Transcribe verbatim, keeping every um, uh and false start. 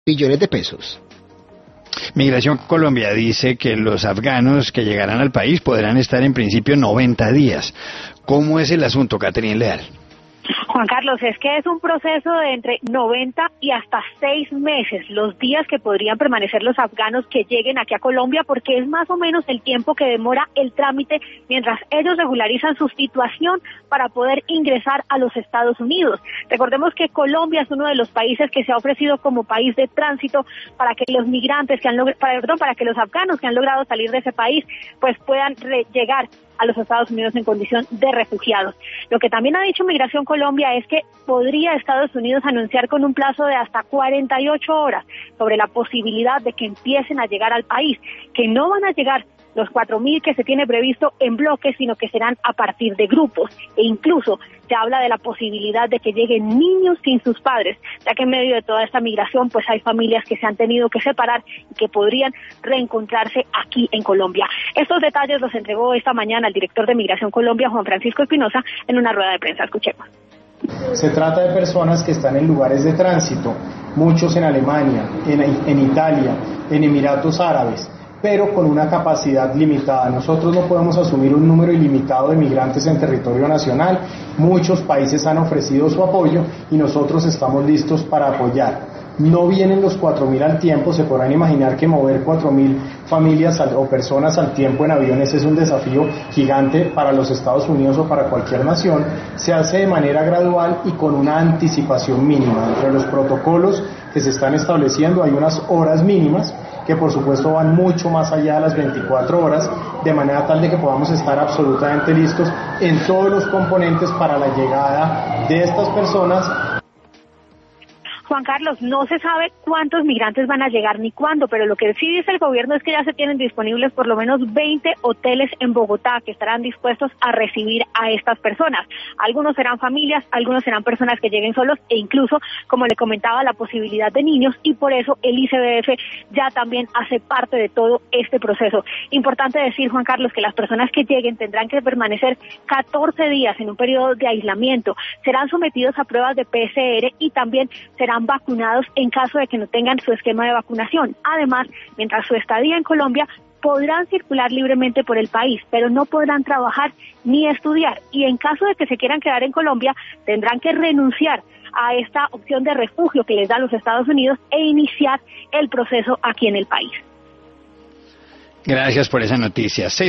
billones de pesos. Migración Colombia dice que los afganos que llegarán al país podrán estar en principio noventa días. ¿Cómo es el asunto, Catherine Leal? Juan Carlos, es que es un proceso de entre noventa y hasta seis meses, los días que podrían permanecer los afganos que lleguen aquí a Colombia, porque es más o menos el tiempo que demora el trámite mientras ellos regularizan su situación para poder ingresar a los Estados Unidos. Recordemos que Colombia es uno de los países que se ha ofrecido como país de tránsito para que los migrantes que han logrado, perdón, para que los afganos que han logrado salir de ese país, pues puedan re- llegar a los Estados Unidos en condición de refugiados. Lo que también ha dicho Migración Colombia es que podría Estados Unidos anunciar con un plazo de hasta cuarenta y ocho horas sobre la posibilidad de que empiecen a llegar al país, que no van a llegar los cuatro mil que se tiene previsto en bloques, sino que serán a partir de grupos, e incluso se habla de la posibilidad de que lleguen niños sin sus padres, ya que en medio de toda esta migración pues hay familias que se han tenido que separar y que podrían reencontrarse aquí en Colombia. Estos detalles los entregó esta mañana el director de Migración Colombia, Juan Francisco Espinosa, en una rueda de prensa. Escuchemos. Se trata de personas que están en lugares de tránsito, muchos en Alemania, en, en Italia, en Emiratos Árabes, pero con una capacidad limitada. Nosotros no podemos asumir un número ilimitado de migrantes en territorio nacional. Muchos países han ofrecido su apoyo y nosotros estamos listos para apoyar. No vienen los cuatro mil al tiempo, se podrán imaginar que mover cuatro mil familias al, o personas al tiempo en aviones es un desafío gigante para los Estados Unidos o para cualquier nación. Se hace de manera gradual y con una anticipación mínima. Entre los protocolos que se están estableciendo hay unas horas mínimas que por supuesto van mucho más allá de las veinticuatro horas, de manera tal de que podamos estar absolutamente listos en todos los componentes para la llegada de estas personas. Juan Carlos, no se sabe cuántos migrantes van a llegar ni cuándo, pero lo que sí dice el gobierno es que ya se tienen disponibles por lo menos veinte hoteles en Bogotá que estarán dispuestos a recibir a estas personas. Algunos serán familias, algunos serán personas que lleguen solos e incluso, como le comentaba, la posibilidad de niños, y por eso el I C B F ya también hace parte de todo este proceso. Importante decir, Juan Carlos, que las personas que lleguen tendrán que permanecer catorce días en un periodo de aislamiento, serán sometidos a pruebas de P C R y también serán vacunados en caso de que no tengan su esquema de vacunación. Además, mientras su estadía en Colombia, podrán circular libremente por el país, pero no podrán trabajar ni estudiar. Y en caso de que se quieran quedar en Colombia, tendrán que renunciar a esta opción de refugio que les da los Estados Unidos e iniciar el proceso aquí en el país. Gracias por esa noticia.